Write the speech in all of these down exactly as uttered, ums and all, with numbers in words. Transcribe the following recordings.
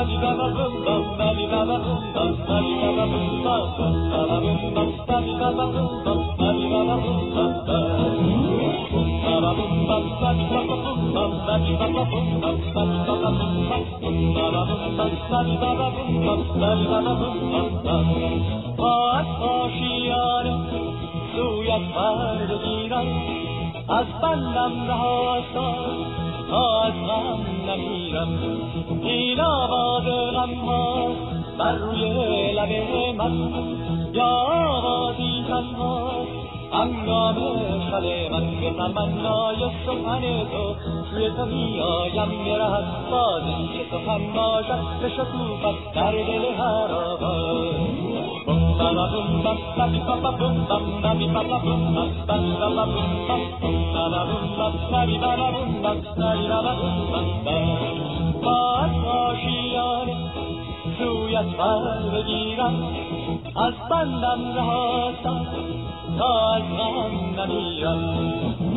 با آشیانه سویت بردگیرم از بندم رهاسا تا از غم نمیرم این آواز غم‌ها بر روی لب من یا آوازی تنها هنگام شب من به تمنای سخن تو سوی تو می آیم میرهد باز این که سخن باشد به شکوفت در دل هر آواز بم بابا بم بم بابی بابا بم بم بابی بابا بم بم بابی بابا بم بم بم بابا بم بم بابی بابا بم بم بابی بابا بم بم باز آشیانه سویت بر بگیرم از بندم رهاسا تا از غم نمیرم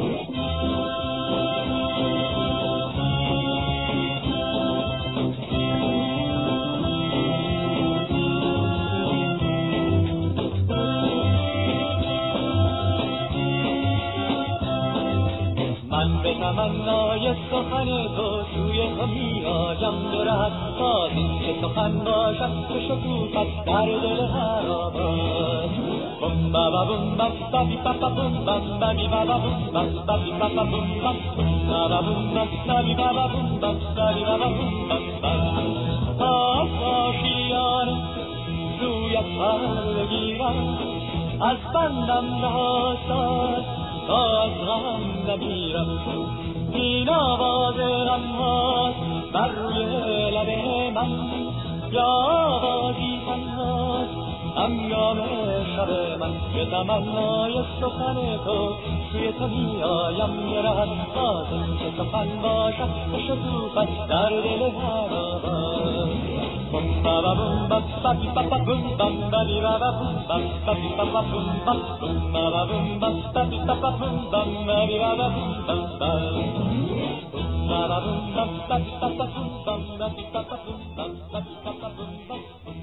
من به تمنای سخن تو سوی تو می آیم برد باز این که سخن باشد به شکوفت در دل هر آواز بم بابا بم بم بابی بابا بم بم بابی بابا بم بم بابی بابا بم بم بم بابا بم بم بابی بابا بم بم بابی بابا بم بم بم آشیانه سویت پر بگیرم از بندم رهاساز تا از غم نمیرم این آواز غم‌هاست بر روی لب من یا آوازی تنهاست هنگام شب من به تمنای سخن تو سوی تو می آیم میرهد باز این که سخن باشد به شکوفت در دل هر آواز بم بابا بم بم بابی بابا بم بم بابی بابا بم بم بابی بابا بم بم بم بابا بم بم بابی بابا بم بم بابی بابا بم بم بم بابا بم بم بابی بابا بم بم بابی بابا بم بم بابی بابا بم بم